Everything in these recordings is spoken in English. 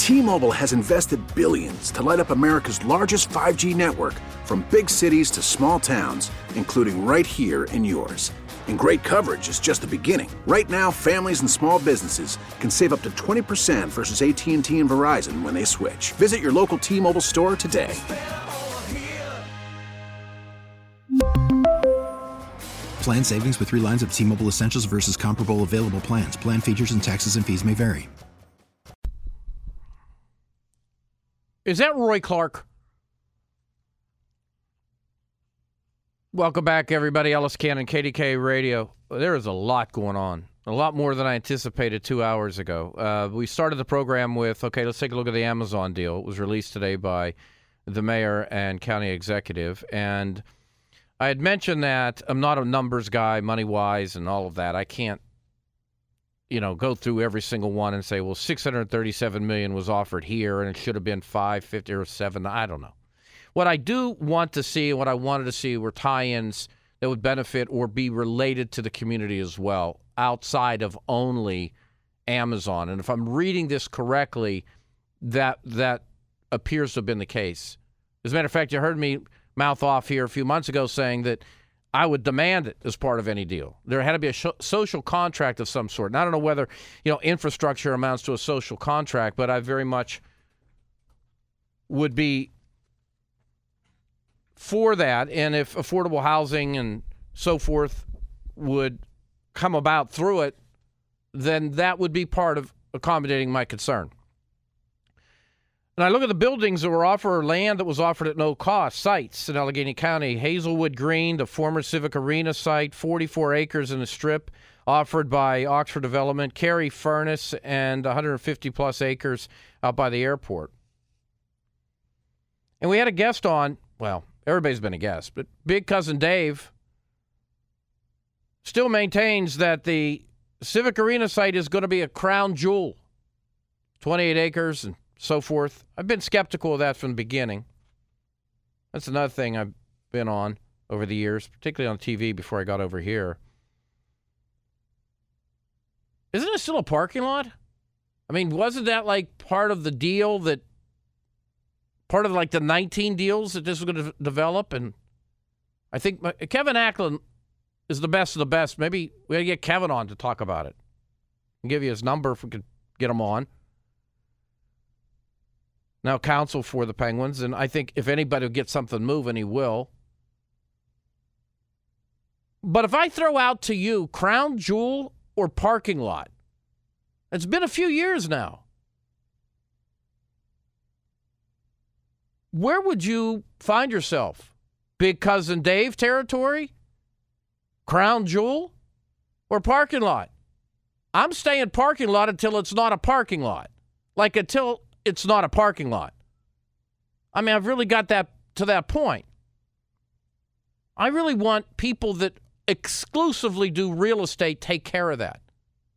T-Mobile has invested billions to light up America's largest 5G network, from big cities to small towns, including right here in yours. And great coverage is just the beginning. Right now, families and small businesses can save up to 20% versus AT&T and Verizon when they switch. Visit your local T-Mobile store today. Plan savings with 3 lines of T-Mobile Essentials versus comparable available plans. Plan features and taxes and fees may vary. Is that Roy Clark? Welcome back, everybody. Ellis Cannon, KDK Radio. There is a lot going on, a lot more than I anticipated 2 hours ago. We started the program with, okay, let's take a look at the Amazon deal. It was released today by the mayor and county executive. And I had mentioned that I'm not a numbers guy, money-wise, and all of that. I can't, go through every single one and say, well, $637 million was offered here, and it should have been $550 or $7. I don't know. What I do want to see, what I wanted to see, were tie-ins that would benefit or be related to the community as well, outside of only Amazon. And if I'm reading this correctly, that appears to have been the case. As a matter of fact, you heard me mouth off here a few months ago saying that I would demand it as part of any deal. There had to be a social contract of some sort. And I don't know whether, infrastructure amounts to a social contract, but I very much would be for that. And if affordable housing and so forth would come about through it, then that would be part of accommodating my concern. And I look at the buildings that were offered, land that was offered at no cost, sites in Allegheny County, Hazelwood Green, the former Civic Arena site, 44 acres in a strip offered by Oxford Development, Cary Furnace, and 150-plus acres out by the airport. And we had a guest on, well, everybody's been a guest, but Big Cousin Dave still maintains that the Civic Arena site is going to be a crown jewel, 28 acres and so forth. I've been skeptical of that from the beginning. That's another thing I've been on over the years, particularly on TV before I got over here. Isn't it still a parking lot? I mean, wasn't that like part of the deal that, part of like the 19 deals that this was going to develop? And I think Kevin Acklin is the best of the best. Maybe we got to get Kevin on to talk about it and give you his number if we could get him on. Now counsel for the Penguins, and I think if anybody will get something moving, he will. But if I throw out to you crown jewel or parking lot, it's been a few years now. Where would you find yourself? Big Cousin Dave territory? Crown jewel? Or parking lot? I'm staying parking lot until it's not a parking lot. Like until it's not a parking lot. I mean, I've really got that to that point. I really want people that exclusively do real estate take care of that.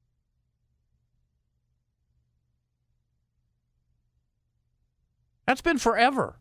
That's been forever.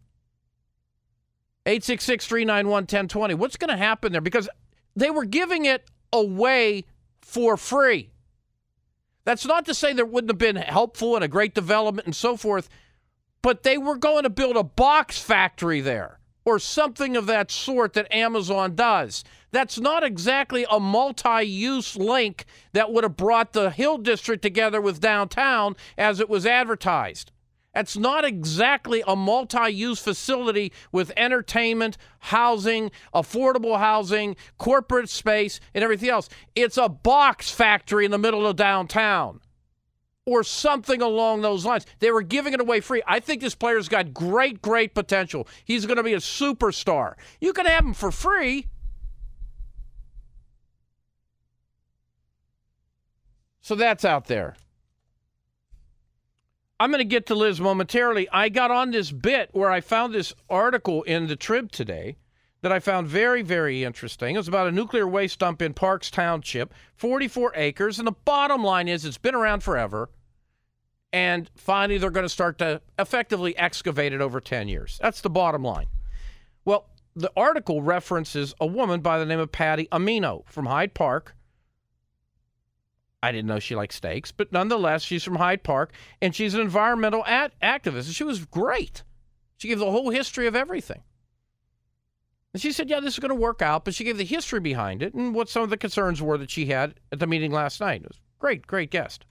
866-391-1020. What's going to happen there? Because they were giving it away for free. That's not to say there wouldn't have been helpful and a great development and so forth, but they were going to build a box factory there or something of that sort that Amazon does. That's not exactly a multi-use link that would have brought the Hill District together with downtown as it was advertised. That's not exactly a multi-use facility with entertainment, housing, affordable housing, corporate space, and everything else. It's a box factory in the middle of downtown or something along those lines. They were giving it away free. I think this player's got great, great potential. He's going to be a superstar. You can have him for free. So that's out there. I'm going to get to Liz momentarily. I got on this bit where I found this article in the Trib today that I found very, very interesting. It was about a nuclear waste dump in Parks Township, 44 acres. And the bottom line is it's been around forever. And finally, they're going to start to effectively excavate it over 10 years. That's the bottom line. Well, the article references a woman by the name of Patty Amino from Hyde Park I didn't know she liked steaks, but nonetheless, she's from Hyde Park, and she's an environmental activist, and she was great. She gave the whole history of everything. And she said, yeah, this is going to work out, but she gave the history behind it and what some of the concerns were that she had at the meeting last night. It was great, great guest.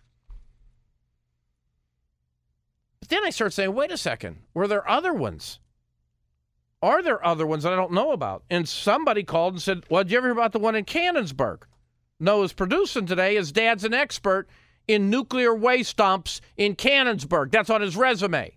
But then I started saying, wait a second, were there other ones? Are there other ones that I don't know about? And somebody called and said, well, did you ever hear about the one in Cannonsburg? Noah's producing today. His dad's an expert in nuclear waste dumps in Cannonsburg. That's on his resume.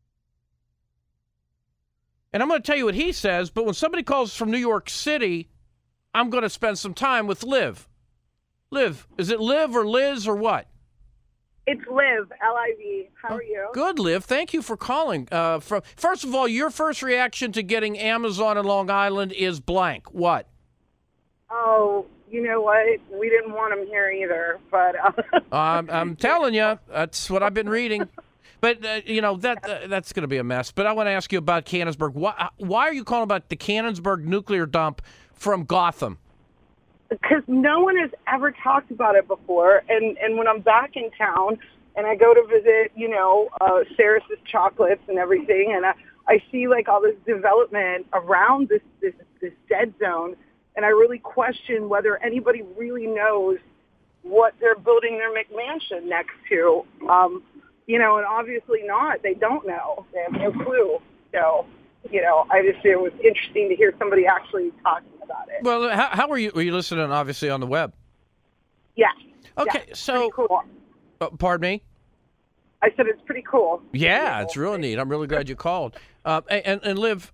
And I'm going to tell you what he says, but when somebody calls from New York City, I'm going to spend some time with Liv. Liv, is it Liv or Liz or what? It's Liv, L-I-V. How are you? Good, Liv. Thank you for calling. First of all, your first reaction to getting Amazon in Long Island is blank. What? Oh, you know what? We didn't want them here either, but... I'm telling you, that's what I've been reading. But, that's going to be a mess. But I want to ask you about Cannonsburg. Why are you calling about the Cannonsburg nuclear dump from Gotham? Because no one has ever talked about it before. And when I'm back in town and I go to visit, Sarris's Chocolates and everything, and I see, like, all this development around this dead zone, and I really question whether anybody really knows what they're building their McMansion next to. And obviously not. They don't know. They have no clue. So, it was interesting to hear somebody actually talking about it. Well, how were you? Were you listening, obviously, on the web? Yes. Okay, yes, so... Pretty cool. Pardon me? I said it's pretty cool. Yeah, it's really neat. I'm really glad you called. And Liv,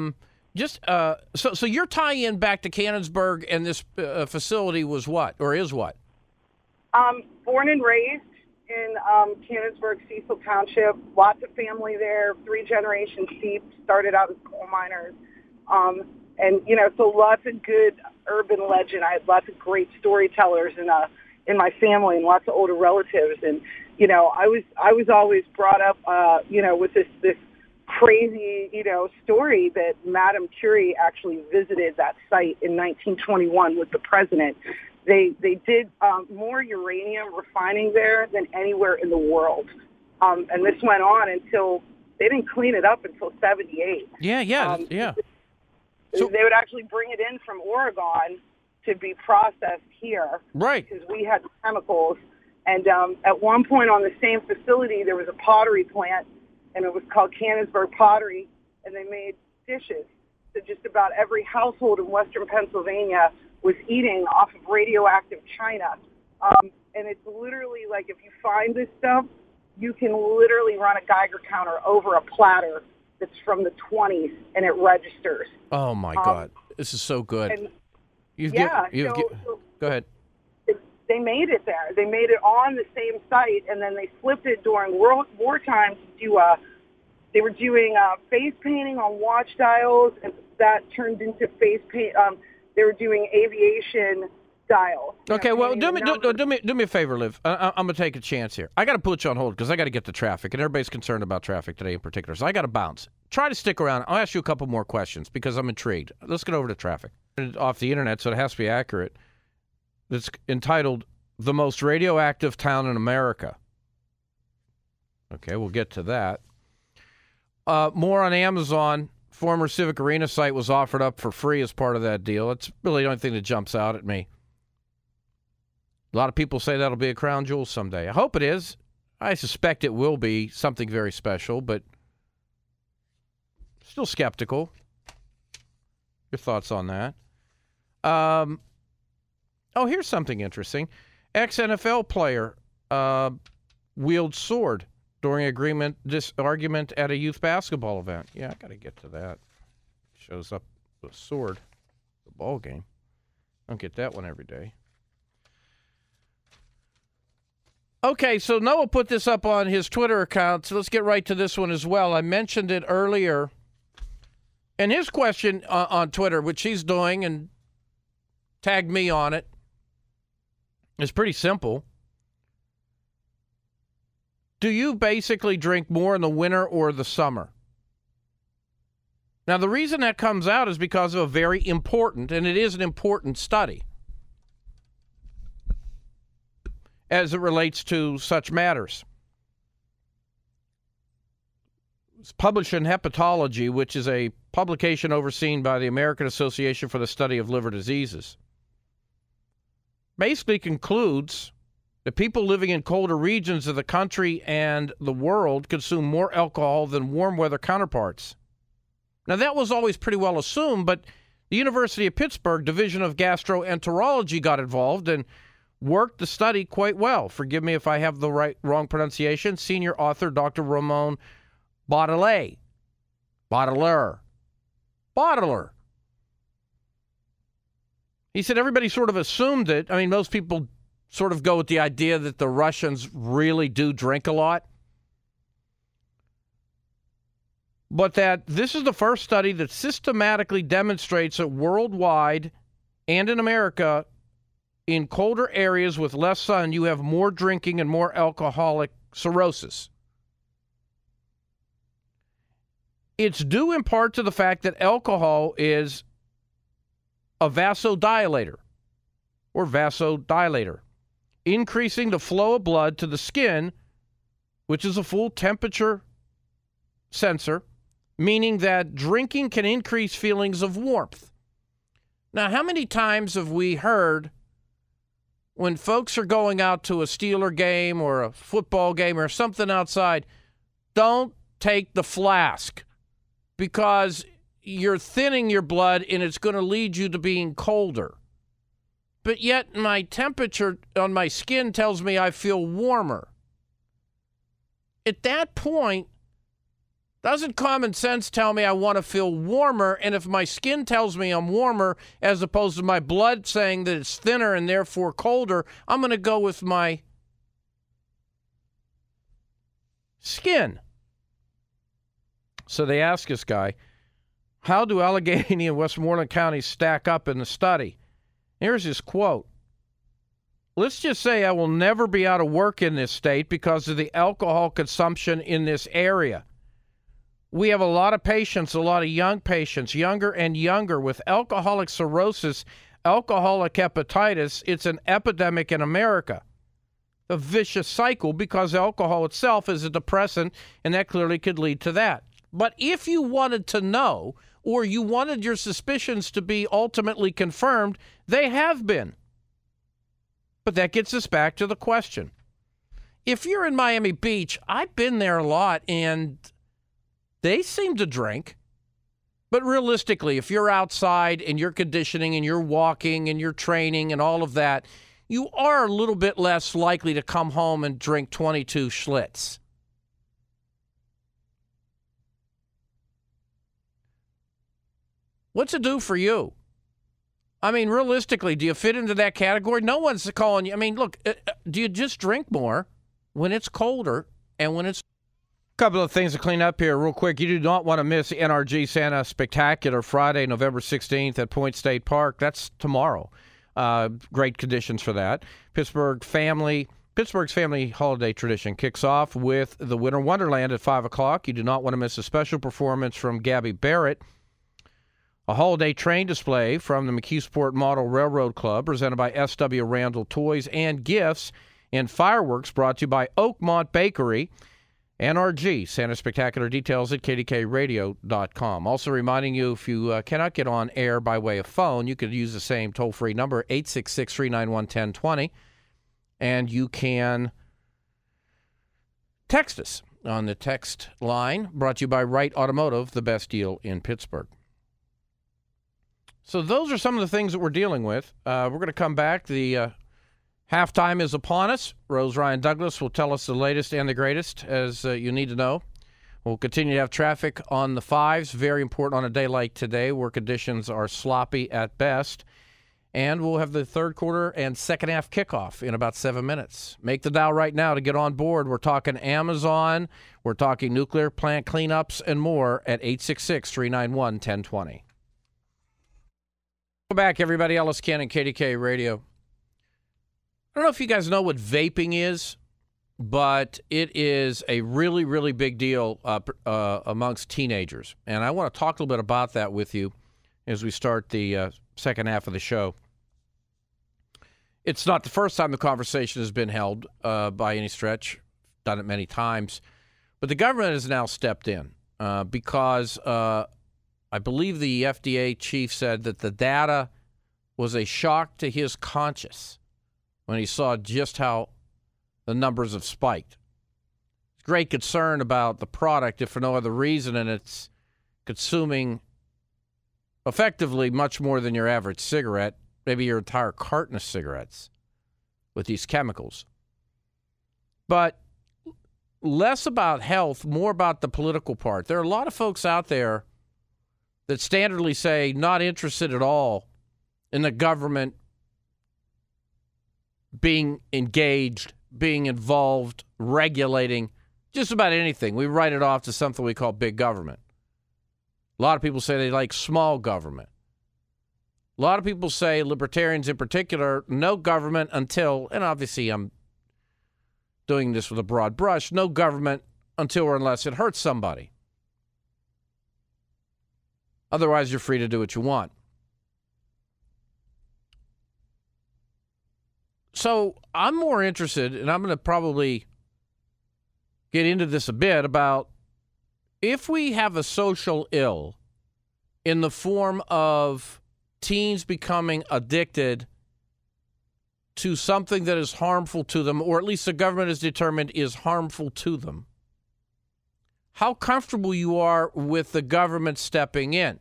so your tie-in back to Cannonsburg and this facility was what, or is what? Born and raised in Cannonsburg, Cecil Township. Lots of family there. 3 generations deep. Started out as coal miners. So lots of good urban legend. I had lots of great storytellers in my family and lots of older relatives. And, I was always brought up, with this crazy, story that Madame Curie actually visited that site in 1921 with the president. They did more uranium refining there than anywhere in the world. And this went on until they didn't clean it up until 78. Yeah. So they would actually bring it in from Oregon to be processed here. Right. Because we had chemicals. And at one point on the same facility, there was a pottery plant, and it was called Cannonsburg Pottery, and they made dishes. So just about every household in western Pennsylvania was eating off of radioactive china. And it's literally like if you find this stuff, you can literally run a Geiger counter over a platter that's from the 20s, and it registers. Oh, my God. This is so good. And, go ahead. They made it there. They made it on the same site, and then they flipped it during wartime to do they were doing face painting on watch dials, and that turned into face paint. They were doing aviation dials. Okay, well, do me a favor, Liv. I'm going to take a chance here. I got to put you on hold because I got to get to traffic, and everybody's concerned about traffic today in particular, so I got to bounce. Try to stick around. I'll ask you a couple more questions because I'm intrigued. Let's get over to traffic. Off the internet, so it has to be accurate. It's entitled, The Most Radioactive Town in America. Okay, we'll get to that. More on Amazon. Former Civic Arena site was offered up for free as part of that deal. It's really the only thing that jumps out at me. A lot of people say that'll be a crown jewel someday. I hope it is. I suspect it will be something very special, but still skeptical. Your thoughts on that? Here's something interesting. Ex-NFL player wields sword during argument at a youth basketball event. Yeah, I got to get to that. Shows up with a sword at the ball game. Don't get that one every day. Okay, so Noah put this up on his Twitter account, so let's get right to this one as well. I mentioned it earlier. And his question on Twitter, which he's doing and tagged me on it, is pretty simple. Do you basically drink more in the winter or the summer? Now, the reason that comes out is because of a very important, and it is an important study. as it relates to such matters. It's published in Hepatology, which is a publication overseen by the American Association for the Study of Liver Diseases. Basically concludes that people living in colder regions of the country and the world consume more alcohol than warm weather counterparts. Now, that was always pretty well assumed, but the University of Pittsburgh Division of Gastroenterology got involved and worked the study quite well. Forgive me if I have the wrong pronunciation. Senior author Dr. Ramon Boteler. He said everybody sort of assumed it. I mean, most people sort of go with the idea that the Russians really do drink a lot. But that this is the first study that systematically demonstrates that worldwide and in America, in colder areas with less sun, you have more drinking and more alcoholic cirrhosis. It's due in part to the fact that alcohol is a vasodilator, increasing the flow of blood to the skin, which is a full temperature sensor, meaning that drinking can increase feelings of warmth. Now, how many times have we heard when folks are going out to a Steeler game or a football game or something outside, don't take the flask because you're thinning your blood and it's going to lead you to being colder. But yet my temperature on my skin tells me I feel warmer. At that point, doesn't common sense tell me I want to feel warmer? And if my skin tells me I'm warmer, as opposed to my blood saying that it's thinner and therefore colder, I'm going to go with my skin. So they asked this guy, how do Allegheny and Westmoreland counties stack up in the study? Here's his quote. Let's just say I will never be out of work in this state because of the alcohol consumption in this area. We have a lot of patients, a lot of young patients, younger and younger, with alcoholic cirrhosis, alcoholic hepatitis. It's an epidemic in America. A vicious cycle because alcohol itself is a depressant, and that clearly could lead to that. But if you wanted to know, or you wanted your suspicions to be ultimately confirmed, they have been. But that gets us back to the question. If you're in Miami Beach, I've been there a lot, and they seem to drink. But realistically, if you're outside and you're conditioning and you're walking and you're training and all of that, you are a little bit less likely to come home and drink 22 Schlitz. What's it do for you? I mean, realistically, do you fit into that category? No one's calling you. I mean, look, do you just drink more when it's colder and when it's... Couple of things to clean up here real quick. You do not want to miss the NRG Santa Spectacular Friday, November 16th at Point State Park. That's tomorrow. Great conditions for that. Pittsburgh's family holiday tradition kicks off with the Winter Wonderland at 5 o'clock. You do not want to miss a special performance from Gabby Barrett. A holiday train display from the McHughsport Model Railroad Club presented by S.W. Randall Toys and Gifts, and fireworks brought to you by Oakmont Bakery. NRG, Santa Spectacular, details at kdkradio.com. Also reminding you, if you cannot get on air by way of phone, you could use the same toll-free number, 866-391-1020, and you can text us on the text line, brought to you by Wright Automotive, the best deal in Pittsburgh. So those are some of the things that we're dealing with. We're going to come back. The halftime is upon us. Rose Ryan Douglas will tell us the latest and the greatest, as you need to know. We'll continue to have traffic on the fives, very important on a day like today where conditions are sloppy at best. And we'll have the third quarter and second half kickoff in about 7 minutes. Make the dial right now to get on board. We're talking Amazon. We're talking nuclear plant cleanups and more at 866-391-1020. Welcome back, everybody. Ellis Cannon, KDK Radio. I don't know if you guys know what vaping is, but it is a really, really big deal amongst teenagers. And I want to talk a little bit about that with you as we start the second half of the show. It's not the first time the conversation has been held by any stretch. Done it many times. But the government has now stepped in because I believe the FDA chief said that the data was a shock to his conscience when he saw just how the numbers have spiked. Great concern about the product, if for no other reason, and it's consuming effectively much more than your average cigarette, maybe your entire carton of cigarettes with these chemicals. But less about health, more about the political part. There are a lot of folks out there that standardly say not interested at all in the government being engaged, being involved, regulating just about anything. We write it off to something we call big government. A lot of people say they like small government. A lot of people say, libertarians in particular, no government until, and obviously I'm doing this with a broad brush, no government until or unless it hurts somebody. Otherwise, you're free to do what you want. So I'm more interested, and I'm going to probably get into this a bit, about if we have a social ill in the form of teens becoming addicted to something that is harmful to them, or at least the government has determined is harmful to them, how comfortable you are with the government stepping in.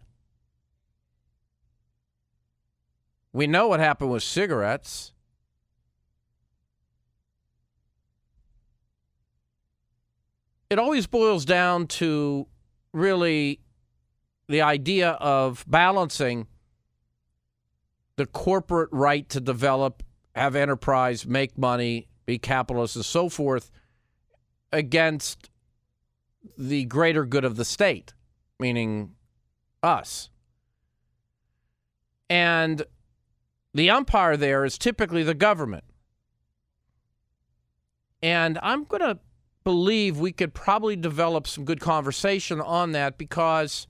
We know what happened with cigarettes. It always boils down to really the idea of balancing the corporate right to develop, have enterprise, make money, be capitalist, and so forth, against the greater good of the state, meaning us. And the umpire there is typically the government. And I'm going to believe we could probably develop some good conversation on that, because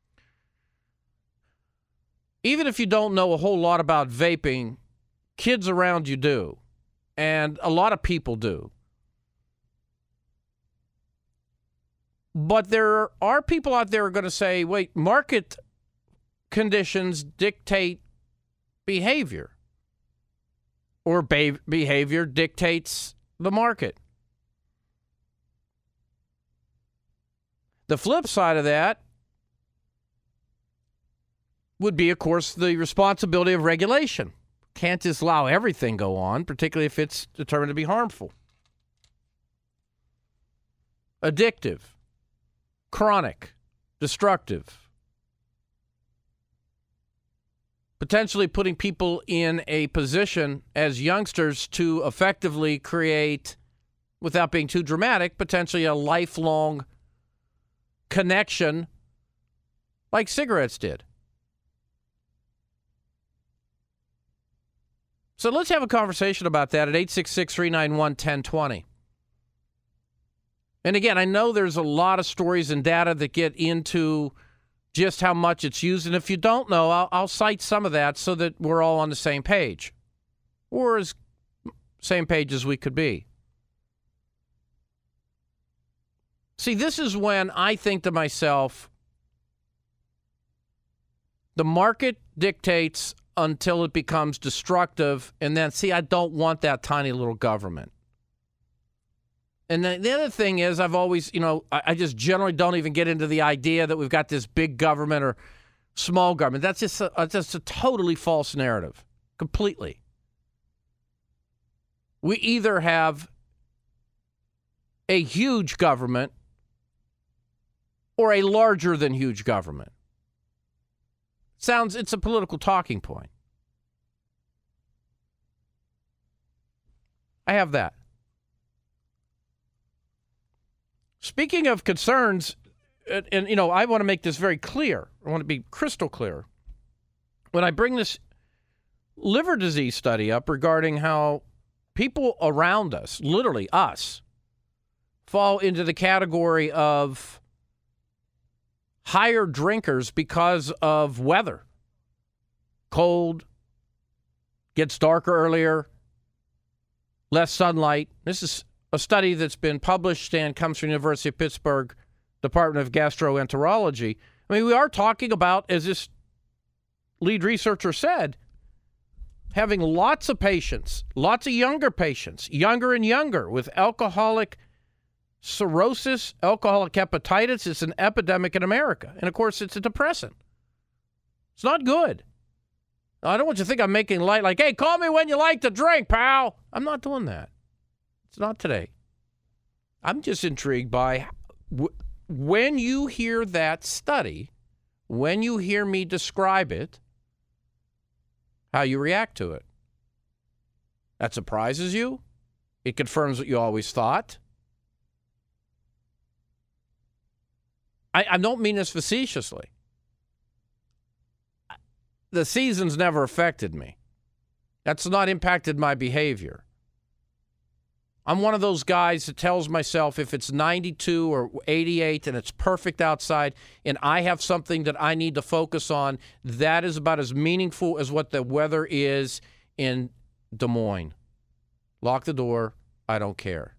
even if you don't know a whole lot about vaping, kids around you do, and a lot of people do. But there are people out there who are going to say, wait, market conditions dictate behavior, or behavior dictates the market. The flip side of that would be, of course, the responsibility of regulation. Can't just allow everything go on, particularly if it's determined to be harmful. Addictive, chronic, destructive. Potentially putting people in a position as youngsters to effectively create, without being too dramatic, potentially a lifelong connection like cigarettes did. So let's have a conversation about that at 866-391-1020. And again, I know there's a lot of stories and data that get into just how much it's used. And if you don't know, I'll cite some of that so that we're all on the same page, or as same page as we could be. See, this is when I think to myself, the market dictates until it becomes destructive, and then, see, I don't want that tiny little government. And then the other thing is, I've always, I just generally don't even get into the idea that we've got this big government or small government. That's just a totally false narrative, completely. We either have a huge government or a larger than huge government. It's a political talking point. I have that. Speaking of concerns, and I want to make this very clear. I want to be crystal clear. When I bring this liver disease study up regarding how people around us, literally us, fall into the category of higher drinkers because of weather. Cold, gets darker earlier, less sunlight. This is a study that's been published and comes from the University of Pittsburgh Department of Gastroenterology. I mean, we are talking about, as this lead researcher said, having lots of patients, lots of younger patients, younger and younger, with alcoholic cirrhosis, alcoholic hepatitis. It's an epidemic in America. And, of course, it's a depressant. It's not good. I don't want you to think I'm making light like, hey, call me when you like to drink, pal. I'm not doing that. It's not today. I'm just intrigued by when you hear that study, when you hear me describe it, how you react to it. That surprises you? It confirms what you always thought? I don't mean this facetiously. The season's never affected me. That's not impacted my behavior. I'm one of those guys that tells myself if it's 92 or 88 and it's perfect outside and I have something that I need to focus on, that is about as meaningful as what the weather is in Des Moines. Lock the door. I don't care.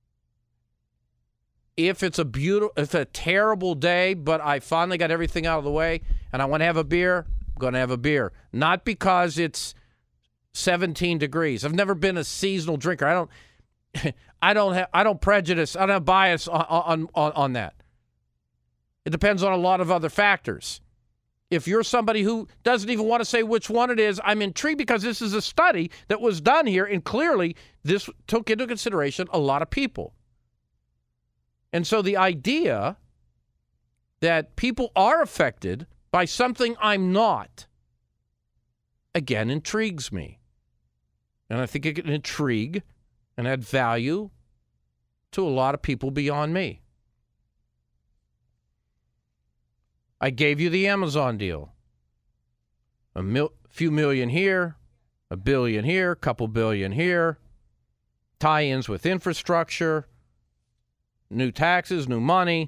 If it's a terrible day, but I finally got everything out of the way and I want to have a beer, I'm going to have a beer. Not because it's 17 degrees. I've never been a seasonal drinker. I don't prejudice. I don't have bias on that. It depends on a lot of other factors. If you're somebody who doesn't even want to say which one it is, I'm intrigued because this is a study that was done here, and clearly this took into consideration a lot of people. And so the idea that people are affected by something I'm not, again, intrigues me. And I think it can intrigue and add value to a lot of people beyond me. I gave you the Amazon deal. Few million here, $1 billion here, couple billion here, tie-ins with infrastructure, new taxes, new money,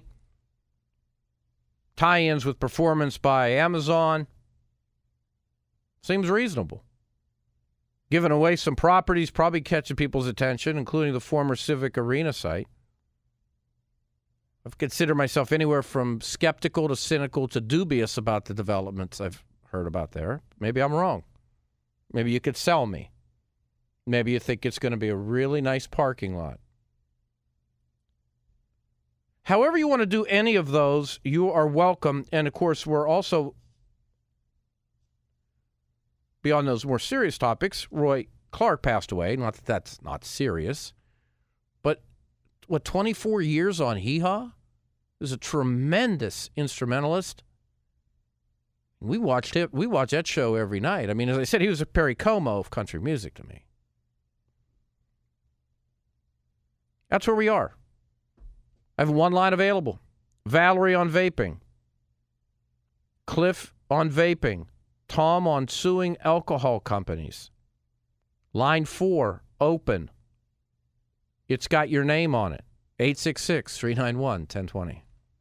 tie-ins with performance by Amazon. Seems reasonable. Giving away some properties, probably catching people's attention, including the former Civic Arena site. I've considered myself anywhere from skeptical to cynical to dubious about the developments I've heard about there. Maybe I'm wrong. Maybe you could sell me. Maybe you think it's going to be a really nice parking lot. However you want to do any of those, you are welcome. And, of course, we're also, beyond those more serious topics, Roy Clark passed away. Not that that's not serious. But, 24 years on Hee Haw? He was a tremendous instrumentalist. We watched that show every night. I mean, as I said, he was a Perry Como of country music to me. That's where we are. I have one line available. Valerie on vaping. Cliff on vaping. Tom on suing alcohol companies. Line 4, open. It's got your name on it. 866-391-1020.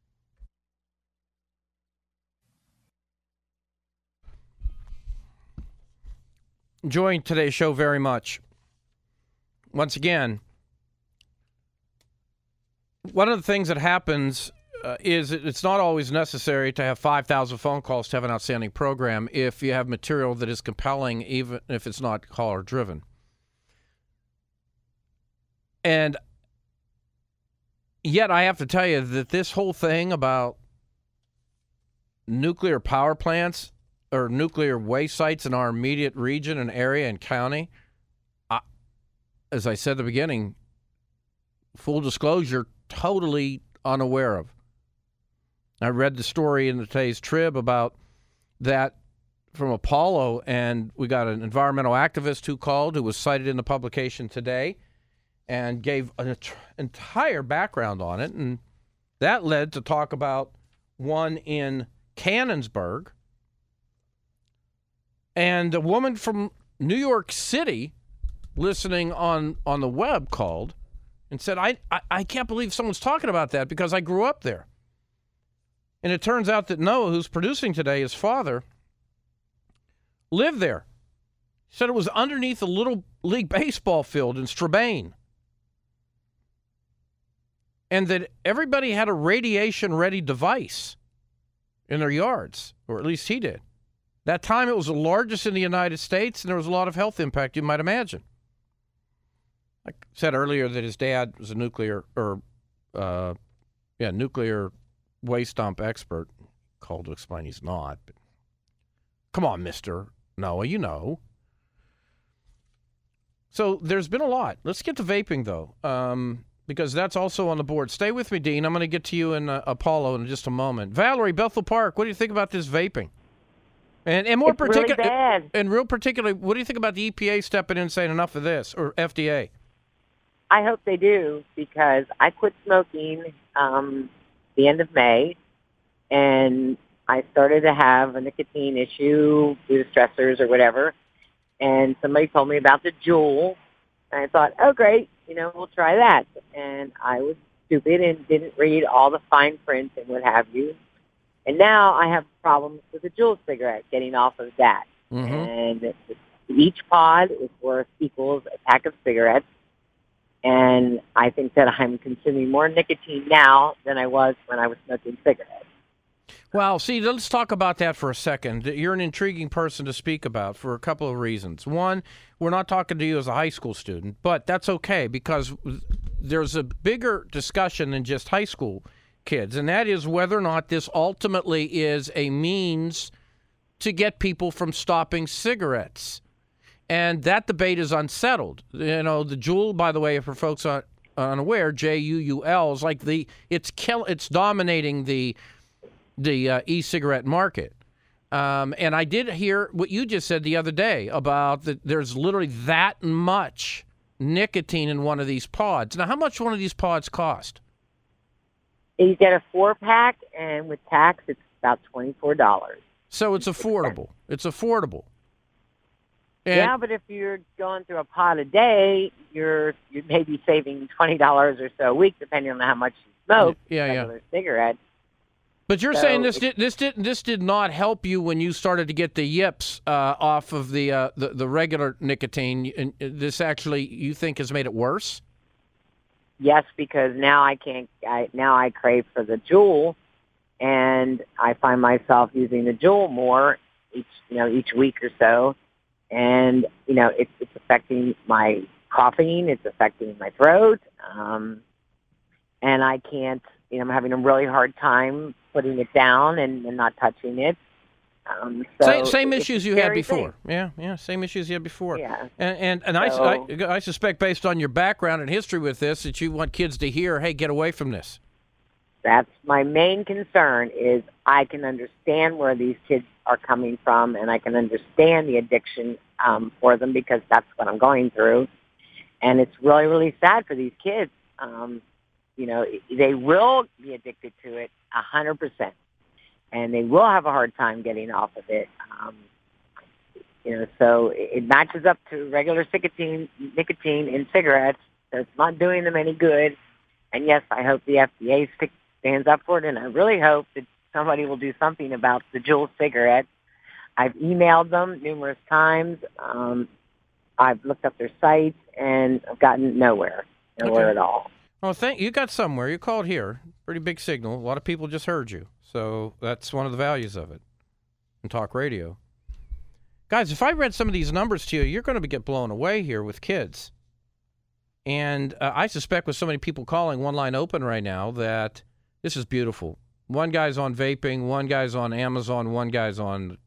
Enjoying today's show very much. Once again, one of the things that happens is it's not always necessary to have 5,000 phone calls to have an outstanding program if you have material that is compelling, even if it's not caller-driven. And yet I have to tell you that this whole thing about nuclear power plants or nuclear waste sites in our immediate region and area and county, as I said at the beginning, full disclosure, totally unaware of. I read the story in today's Trib about that from Apollo, and we got an environmental activist who called, who was cited in the publication today, and gave an entire background on it. And that led to talk about one in Cannonsburg. And a woman from New York City listening on the web called and said, I can't believe someone's talking about that because I grew up there. And it turns out that Noah, who's producing today, his father, lived there. He said it was underneath a little league baseball field in Strabane. And that everybody had a radiation-ready device in their yards, or at least he did. That time it was the largest in the United States, and there was a lot of health impact, you might imagine. I said earlier that his dad was a nuclear waste dump expert. Called to explain he's not. But come on, Mr. Noah, you know. So there's been a lot. Let's get to vaping, though, because that's also on the board. Stay with me, Dean. I'm going to get to you in Apollo in just a moment. Valerie, Bethel Park, what do you think about this vaping? And more particularly, really bad. And real particularly, what do you think about the EPA stepping in and saying enough of this, or FDA? I hope they do, because I quit smoking the end of May, and I started to have a nicotine issue due to stressors or whatever, and somebody told me about the Juul, and I thought, oh, great, we'll try that. And I was stupid and didn't read all the fine print and what have you. And now I have problems with the Juul cigarette, getting off of that. Mm-hmm. And each pod is worth equals a pack of cigarettes. And I think that I'm consuming more nicotine now than I was when I was smoking cigarettes. Well, see, let's talk about that for a second. You're an intriguing person to speak about for a couple of reasons. One, we're not talking to you as a high school student, but that's okay, because there's a bigger discussion than just high school kids, and that is whether or not this ultimately is a means to get people from stopping cigarettes. And that debate is unsettled. The Juul, by the way, for folks unaware, Juul is like it's dominating the e-cigarette market. And I did hear what you just said the other day about that there's literally that much nicotine in one of these pods. Now, how much one of these pods cost? You get a 4-pack, and with tax, it's about $24. So it's affordable. It's affordable. And yeah, but if you're going through a pod a day, you may be saving $20 or so a week, depending on how much you smoke. Regular cigarette. But you're saying this did not help you when you started to get the yips off of the regular nicotine. And this actually, you think, has made it worse? Yes, because now I crave for the Juul, and I find myself using the Juul more each week or so. And, it's affecting my coughing. It's affecting my throat. And I can't, I'm having a really hard time putting it down and not touching it. Same issues you had before. Thing. Yeah, same issues you had before. Yeah. And I suspect, based on your background and history with this, that you want kids to hear, hey, get away from this. That's my main concern, is I can understand where these kids are coming from, and I can understand the addiction for them, because that's what I'm going through. And it's really, really sad for these kids. They will be addicted to it 100%, and they will have a hard time getting off of it. So it matches up to regular nicotine in cigarettes, so it's not doing them any good. And yes, I hope the FDA stands up for it, and I really hope that somebody will do something about the Juul cigarette. I've emailed them numerous times. I've looked up their sites, and I've gotten nowhere at all. Well, you got somewhere. You called here. Pretty big signal. A lot of people just heard you. So that's one of the values of it in talk radio. Guys, if I read some of these numbers to you, you're going to get blown away here with kids. And I suspect with so many people calling one line open right now that this is beautiful. One guy's on vaping, one guy's on Amazon, one guy's on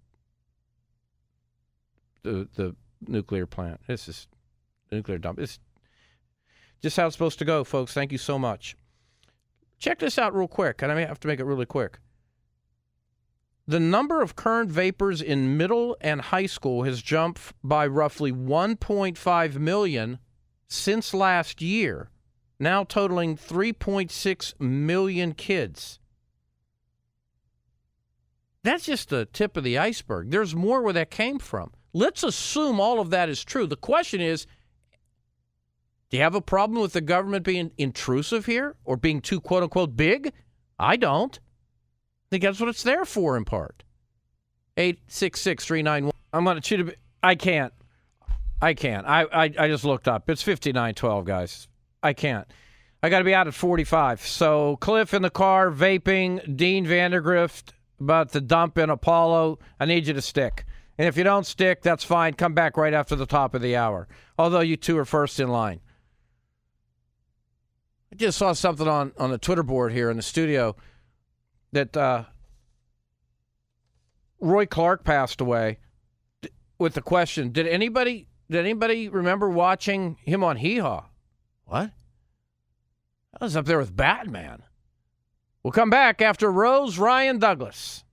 the nuclear plant. This is the nuclear dump. It's just how it's supposed to go, folks. Thank you so much. Check this out real quick, and I may have to make it really quick. The number of current vapors in middle and high school has jumped by roughly 1.5 million since last year, now totaling 3.6 million kids. That's just the tip of the iceberg. There's more where that came from. Let's assume all of that is true. The question is, do you have a problem with the government being intrusive here or being too, quote-unquote, big? I don't. I think that's what it's there for, in part. 866-391. I'm going to cheat a bit. I can't. I can't. I just looked up. It's 59:12, guys. I can't. I got to be out at 45. So Cliff in the car, vaping, Dean Vandergrift about the dump in Apollo. I need you to stick. And if you don't stick, that's fine. Come back right after the top of the hour. Although you two are first in line. I just saw something on the Twitter board here in the studio that Roy Clark passed away with the question, did anybody remember watching him on Hee Haw? What? I was up there with Batman. We'll come back after Rose, Ryan, Douglas.